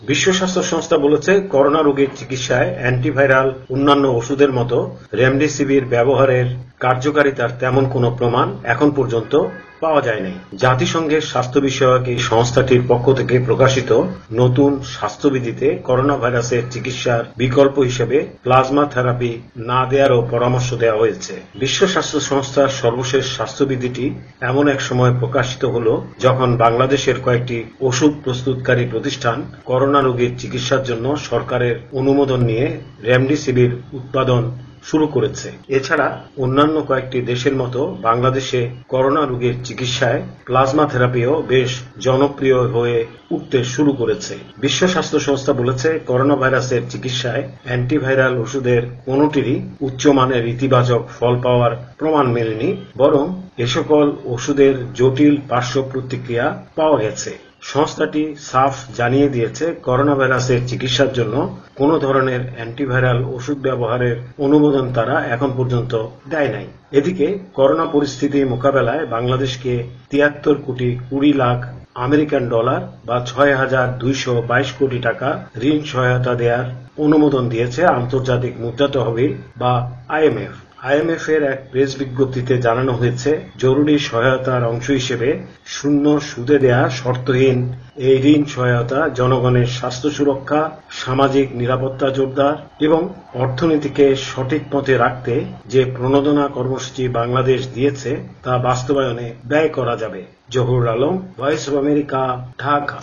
বিশ্ব স্বাস্থ্য সংস্থা বলেছে, করোনা রোগীর চিকিৎসায় অ্যান্টিভাইরাল অন্যান্য ওষুধের মতো রেমডেসিভির ব্যবহারের কার্যকারিতার তেমন কোনো প্রমাণ এখন পর্যন্ত পাওয়া যায়নি। জাতিসংঘের স্বাস্থ্য বিষয়ক এই সংস্থাটির পক্ষ থেকে প্রকাশিত নতুন স্বাস্থ্যবিধিতে করোনা ভাইরাসের চিকিৎসার বিকল্প হিসেবে প্লাজমা থেরাপি না দেওয়ারও পরামর্শ দেওয়া হয়েছে। বিশ্ব স্বাস্থ্য সংস্থার সর্বশেষ স্বাস্থ্যবিধিটি এমন এক সময় প্রকাশিত হল যখন বাংলাদেশের কয়েকটি ওষুধ প্রস্তুতকারী প্রতিষ্ঠান করোনা রোগীর চিকিৎসার জন্য সরকারের অনুমোদন নিয়ে রেমডেসিভির উৎপাদন শুরু করেছে। এছাড়া অন্যান্য কয়েকটি দেশের মতো বাংলাদেশে করোনা রোগীর চিকিৎসায় প্লাজমা থেরাপিও বেশ জনপ্রিয় হয়ে উঠতে শুরু করেছে। বিশ্ব স্বাস্থ্য সংস্থা বলেছে, করোনা ভাইরাসের চিকিৎসায় অ্যান্টিভাইরাল ওষুধের কোনটিরই উচ্চমানের ইতিবাচক ফল পাওয়ার প্রমাণ মেলেনি, বরং এ সকল ওষুধের জটিল পার্শ্ব প্রতিক্রিয়া পাওয়া গেছে। সংস্থাটি সাফ জানিয়ে দিয়েছে, করোনা ভাইরাসের চিকিৎসার জন্য কোনো ধরনের অ্যান্টিভাইরাল ওষুধ ব্যবহারের অনুমোদন তারা এখন পর্যন্ত দেয় নাই। এদিকে করোনা পরিস্থিতি মোকাবেলায় বাংলাদেশকে ৭৩ কোটি ২০ লাখ আমেরিকান ডলার বা ৬,২২২ কোটি টাকা ঋণ সহায়তা দেওয়ার অনুমোদন দিয়েছে আন্তর্জাতিক মুদ্রা তহবিল বা আইএমএফ। আইএমএফ এর এক প্রেস বিজ্ঞপ্তিতে জানানো হয়েছে, জরুরি সহায়তার অংশ হিসেবে শূন্য সুদে দেয়া শর্তহীন এই ঋণ সহায়তা জনগণের স্বাস্থ্য সুরক্ষা, সামাজিক নিরাপত্তা জোরদার এবং অর্থনীতিকে সঠিক পথে রাখতে যে প্রণোদনা কর্মসূচি বাংলাদেশ দিয়েছে তা বাস্তবায়নে ব্যয় করা যাবে। Zahur Alam, Voice of America, Dhaka.